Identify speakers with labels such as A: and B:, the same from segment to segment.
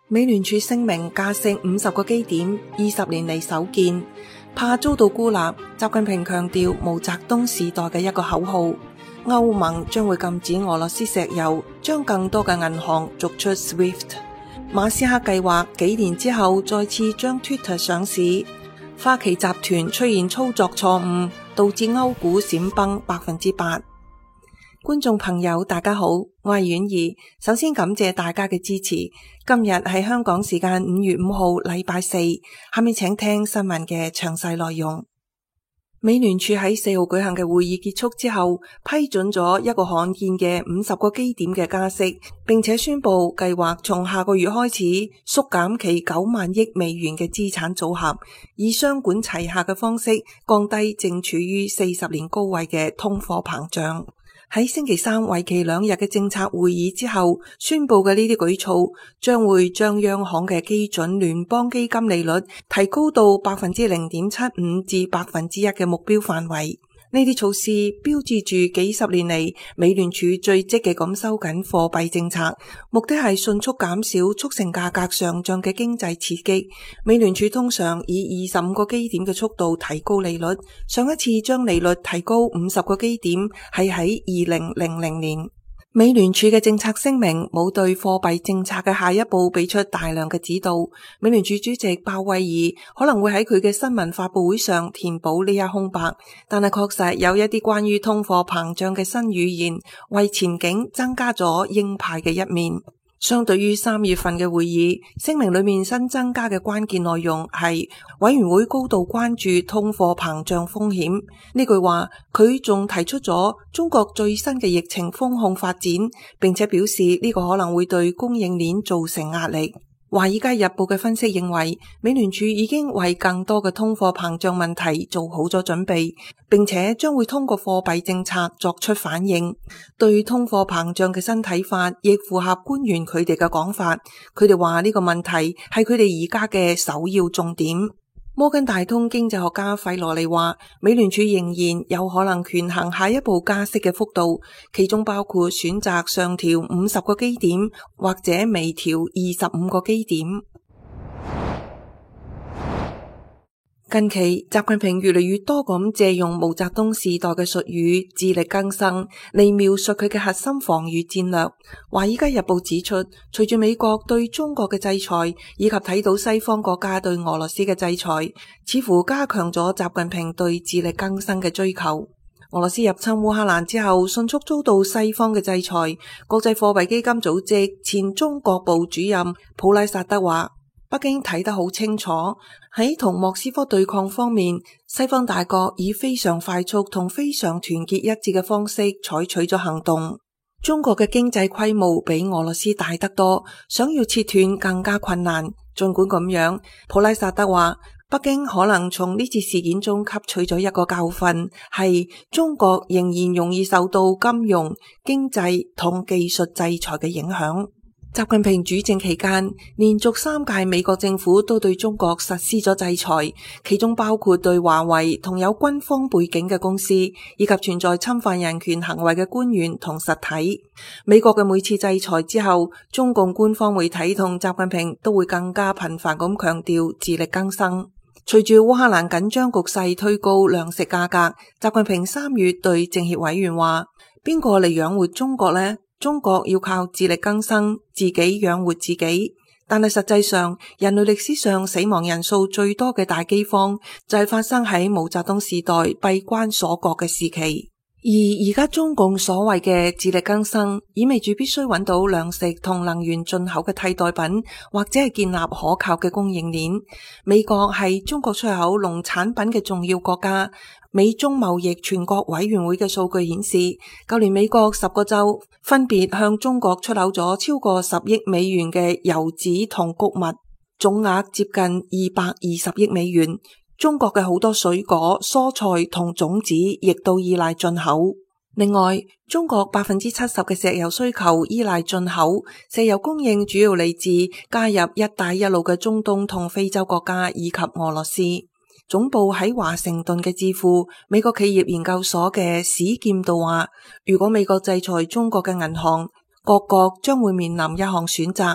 A: 美聯儲聲明加息50個基點，20年嚟首見，怕遭到孤立。習近平強調毛澤東時代嘅一個口號，歐盟將會禁止俄羅斯石油，將更多嘅銀行逐出 SWIFT。馬斯克計劃幾年之後再次將 Twitter 上市。花旗集團出現操作錯誤，導致歐股閃崩8%。觀眾朋友大家好，我係婉兒，首先感謝大家嘅支持。今日係香港時間5月5號禮拜四，下面請聽新聞嘅詳細內容。美聯儲喺4號舉行嘅會議結束之後，批准咗一個罕見嘅50個基點嘅加息，並且宣布計劃從下個月開始縮減其9萬億美元嘅資產組合，以雙管齊下嘅方式降低正處於40年高位嘅通貨膨脹。喺星期三為期2日嘅政策會議之後宣布嘅呢啲舉措，將會將央行嘅基準聯邦基金利率提高到 0.75% 至 1% 嘅目標範圍。呢啲措施標誌住幾十年嚟美聯儲最積極咁收緊貨幣政策，目的係迅速減少促成價格上漲嘅經濟刺激。美聯儲通常以25個基點嘅速度提高利率，上一次將利率提高50個基點係喺2000年。美聯儲嘅政策聲明冇對貨幣政策嘅下一步俾出大量嘅指導。美聯儲主席鮑威爾可能會喺佢嘅新聞發佈會上填補呢一空白，但係確實有一啲關於通貨膨脹嘅新語言，為前景增加咗鷹派嘅一面。相對於3月份嘅會議，聲明裏面新增加嘅關鍵內容係委員會高度關注通貨膨脹風險。呢句話佢仲提出咗中國最新嘅疫情風控發展，並且表示呢個可能會對供應鏈造成壓力。華爾街日報嘅分析認為，美聯儲已經為更多嘅通貨膨脹問題做好咗準備，並且將會通過貨幣政策作出反應。對通貨膨脹嘅新睇法亦符合官員佢哋嘅講法，佢哋話呢個問題係佢哋而家嘅首要重點。摩根大通經濟學家費羅尼話，美聯儲仍然有可能權衡下一步加息嘅幅度，其中包括選擇上調50個基點或者微調25個基點。近期習近平越嚟越多咁借用毛澤東時代嘅術語自力更生嚟描述佢嘅核心防禦戰略。華爾街日報指出，隨住美國對中國嘅制裁，以及睇到西方國家對俄羅斯嘅制裁，似乎加強咗習近平對自力更生嘅追求。俄羅斯入侵烏克蘭之後，迅速遭到西方嘅制裁。國際貨幣基金組織前中國部主任普拉薩德話，北京睇得好清楚，喺同莫斯科對抗方面，西方大國以非常快速同非常團結一致嘅方式採取咗行動。中國嘅經濟規模比俄羅斯大得多，想要切斷更加困難。儘管咁樣，普拉薩德話，北京可能從呢次事件中吸取咗一個教訓，係中國仍然容易受到金融、經濟同技術制裁嘅影響。習近平主政期間，連續3屆美國政府都對中國實施咗制裁，其中包括對華為同有軍方背景嘅公司，以及存在侵犯人權行為嘅官員同實體。美國嘅每次制裁之後，中共官方媒體同習近平都會更加頻繁咁強調自力更生。隨住烏克蘭緊張局勢推高糧食價格，習近平3月對政協委員話：邊個嚟養活中國呢？中國要靠自力更生，自己養活自己。但係實際上，人類歷史上死亡人數最多嘅大饑荒就係發生喺毛澤東時代閉關鎖國嘅時期。而家中共所謂嘅自力更生，意味住必須揾到糧食同能源進口嘅替代品，或者係建立可靠嘅供應鏈。美國係中國出口農產品嘅重要國家。美中貿易全國委員會嘅數據顯示，舊年美國10個州分別向中國出口咗超過10億美元嘅油脂同穀物，總額接近220億美元。中國嘅好多水果、蔬菜同種子亦都依賴進口。另外，中國70%嘅石油需求依賴進口，石油供應主要嚟自加入一帶一路嘅中東同非洲國家以及俄羅斯。總部喺華盛頓嘅智庫美國企業研究所嘅史劍道話，如果美國制裁中國嘅銀行，各國將會面臨一項選擇，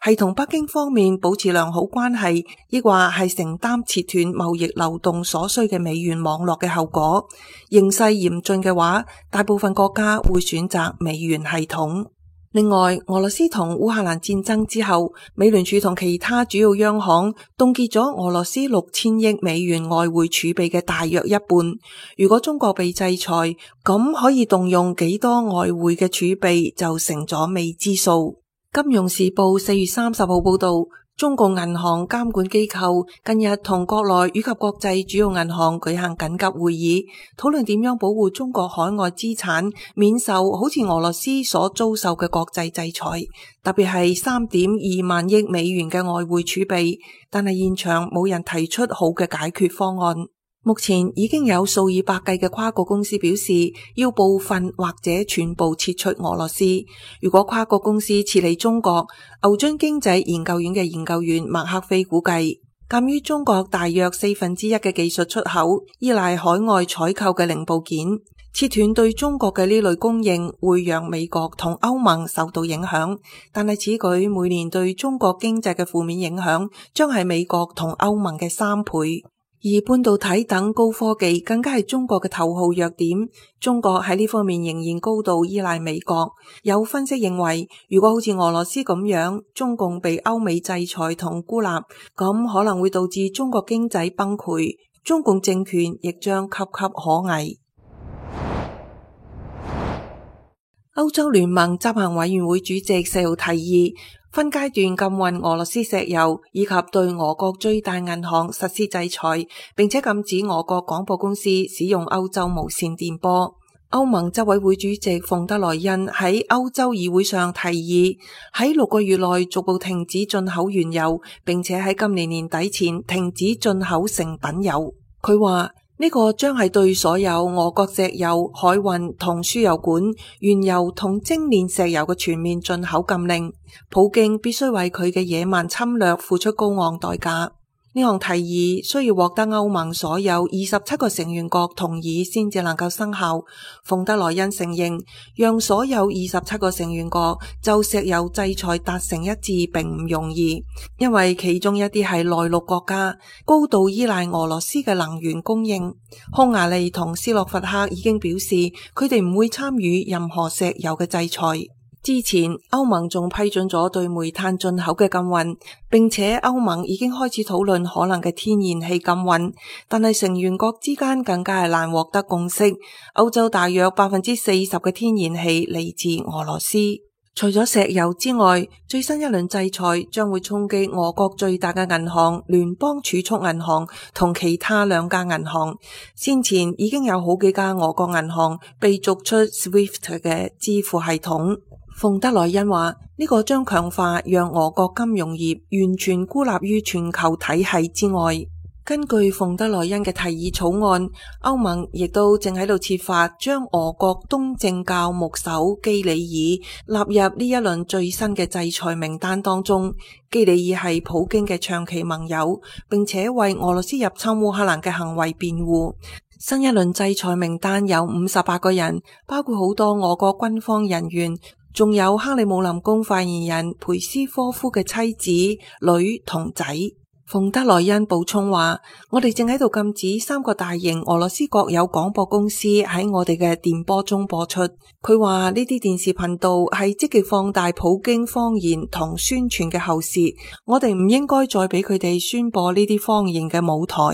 A: 係同北京方面保持良好關係，抑或係承擔切斷貿易流動所需嘅美元網絡嘅後果。形勢嚴峻嘅話，大部分國家會選擇美元系統。另外，俄羅斯同烏克蘭戰爭之後，美聯儲同其他主要央行凍結咗俄羅斯6000億美元外匯儲備嘅大約一半。如果中國被制裁，咁可以動用幾多外匯嘅儲備就成咗未知數。金融時報4月30號報道，中共銀行監管機構近日同國內以及國際主要銀行舉行緊急會議，討論點樣保護中國海外資產免受好似俄羅斯所遭受嘅國際制裁，特別係3.2萬億美元嘅外匯儲備，但係現場冇人提出好嘅解決方案。目前已經有數以百計嘅跨國公司表示要部分或者全部撤出俄羅斯。如果跨國公司撤離中國，牛津經濟研究院嘅研究員麥克菲估計，鑒於中國大約1/4嘅技術出口依賴海外採購嘅零部件，切斷對中國嘅呢類供應會讓美國同歐盟受到影響，但係此舉每年對中國經濟嘅負面影響將係美國同歐盟嘅3倍。而半導體等高科技更加係中國嘅頭號弱點，中國喺呢方面仍然高度依賴美國。有分析認為，如果好似俄羅斯咁樣，中共被歐美制裁同孤立，咁可能會導致中國經濟崩潰，中共政權亦將岌岌可危。歐洲聯盟執行委員會主席4號提議分階段禁運俄羅斯石油，以及對俄國最大銀行實施制裁，並且禁止俄國廣播公司使用歐洲無線電波。歐盟執委會主席馮德萊恩喺歐洲議會上提議喺6個月內逐步停止進口原油，並且喺今年年底前停止進口成品油。佢話呢個將係對所有俄國石油、海運同輸油管、原油同精煉石油嘅全面進口禁令。普京必須為佢嘅野蠻侵略付出高昂代價。呢項提議需要獲得歐盟所有27個成員國同意先至能夠生效。馮德萊恩承認，讓所有27個成員國就石油制裁達成一致並唔容易，因為其中一啲係內陸國家，高度依賴俄羅斯嘅能源供應。匈牙利同斯洛伐克已經表示，佢哋唔會參與任何石油嘅制裁。之前歐盟仲批准咗對煤炭進口嘅禁運，並且歐盟已經開始討論可能嘅天然氣禁運，但係成員國之間更加係難獲得共識。歐洲大約40%嘅天然氣嚟自俄羅斯。除咗石油之外，最新一輪制裁將會衝擊俄國最大嘅銀行聯邦儲蓄銀行同其他2家銀行。先前已經有好幾家俄國銀行被逐出 SWIFT 嘅支付系統。馮德萊恩話，呢個將強化讓俄國金融業完全孤立於全球體系之外。根據馮德萊恩嘅提議草案，歐盟亦都正喺度設法將俄國東正教牧首基里爾納入呢一輪最新嘅制裁名單當中。基里爾係普京嘅長期盟友，並且為俄羅斯入侵烏克蘭嘅行為辯護。新一輪制裁名單有58個人，包括好多俄國軍方人員，仲有克里姆林宮發言人佩斯科夫嘅妻子、女同仔。馮德萊恩補充話，我哋正喺度禁止3個大型俄羅斯國有廣播公司喺我哋嘅電波中播出。佢話呢啲電視頻道係積極放大普京謊言同宣傳嘅後事，我哋唔應該再俾佢哋宣播呢啲謊言嘅舞台。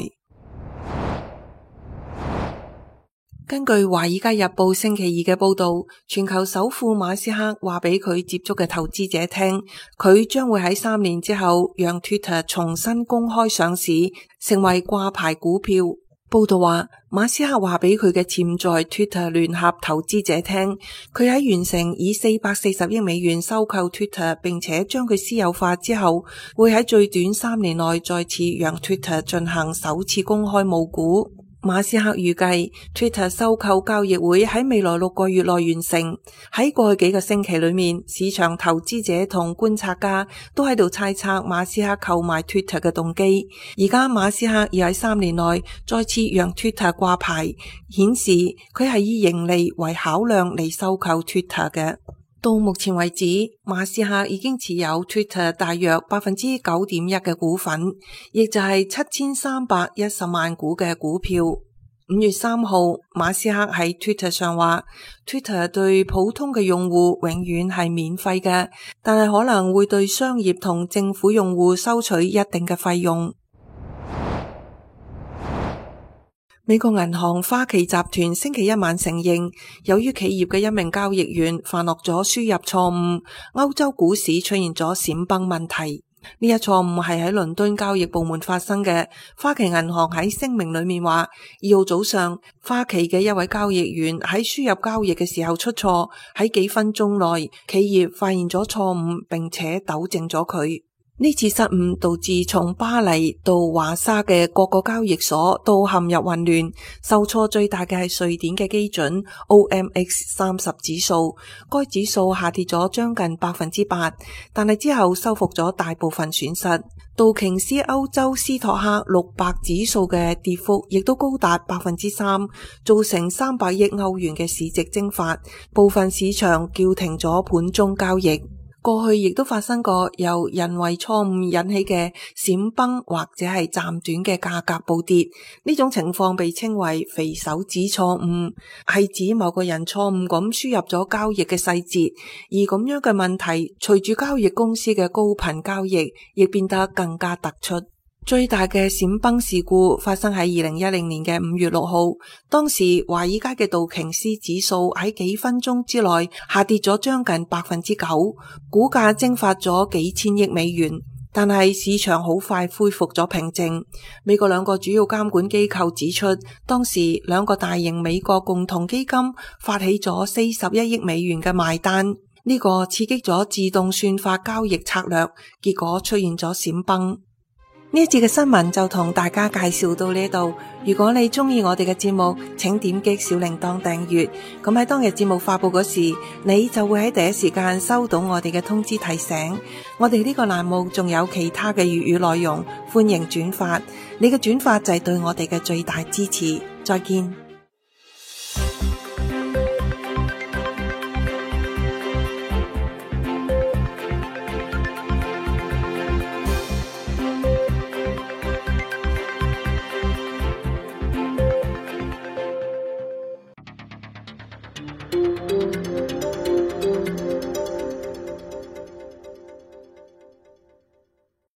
A: 根據《華爾街日報》星期2嘅報道，全球首富馬斯克話俾佢接觸嘅投資者聽，佢將會喺3年之後讓 Twitter 重新公開上市，成為掛牌股票。報道話，馬斯克話俾佢嘅潛在 Twitter 聯合投資者聽，佢喺完成以440億美元收購 Twitter 並且將佢私有化之後，會喺最短3年內再次讓 Twitter 進行首次公開募股。馬斯克預計 Twitter 收購交易會喺未來6個月內完成。喺過去幾個星期裏面，市場投資者同觀察家都喺度猜測馬斯克購買 Twitter 嘅動機。而家馬斯克要喺3年內再次讓 Twitter 掛牌，顯示佢係以盈利為考量嚟收購 Twitter 嘅。 到目前為止，馬斯克已經持有 Twitter 大約 9.1% 嘅股份，亦就係7310萬股嘅股票。5月3號，馬斯克喺 Twitter 上話 Twitter 對普通嘅用戶永遠係免費嘅，但係可能會對商業同政府用戶收取一定嘅費用。美國銀行花旗集團星期一晚承認，由於企業嘅一名交易員犯落咗輸入錯誤，歐洲股市出現咗閃崩問題。呢一錯誤係喺倫敦交易部門發生嘅。花旗銀行喺聲明裏面話，2號早上，花旗嘅一位交易員喺輸入交易嘅時候出錯，喺幾分鐘內，企業發現咗錯誤，並且糾正咗佢。呢次失誤導致從巴黎到華沙嘅各個交易所都陷入混亂，受挫最大嘅係瑞典嘅基準 OMX30 指數，該指數下跌咗將近 8%， 但係之後收復咗大部分損失。道瓊斯歐洲斯托克600指數嘅跌幅亦都高達 3%， 造成300億歐元嘅市值蒸發，部分市場叫停咗盤中交易。過去亦都發生過由人為錯誤引起嘅閃崩或者係暫短嘅價格暴跌，呢種情況被稱為肥手指錯誤，係指某個人錯誤咁輸入咗交易嘅細節，而咁樣嘅問題隨住交易公司嘅高頻交易亦變得更加突出。最大嘅閃崩事故發生喺2010年嘅5月6號，當時華爾街嘅道瓊斯指數喺幾分鐘之內下跌咗將近 9%， 股價蒸發咗幾千億美元，但係市場好快恢復咗平靜。美國兩個主要監管機構指出，當時兩個大型美國共同基金發起咗41億美元嘅賣單，呢個刺激咗自動算法交易策略，結果出現咗閃崩。呢一節嘅新聞就同大家介紹到呢度。如果你中意我哋嘅節目，請點擊小鈴鐺訂閱，咁喺當日節目發佈嗰時，你就會喺第一時間收到我哋嘅通知提醒。我哋呢個欄目仲有其他嘅粵語內容，歡迎轉發。你嘅轉發就係對我哋嘅最大支持。再見。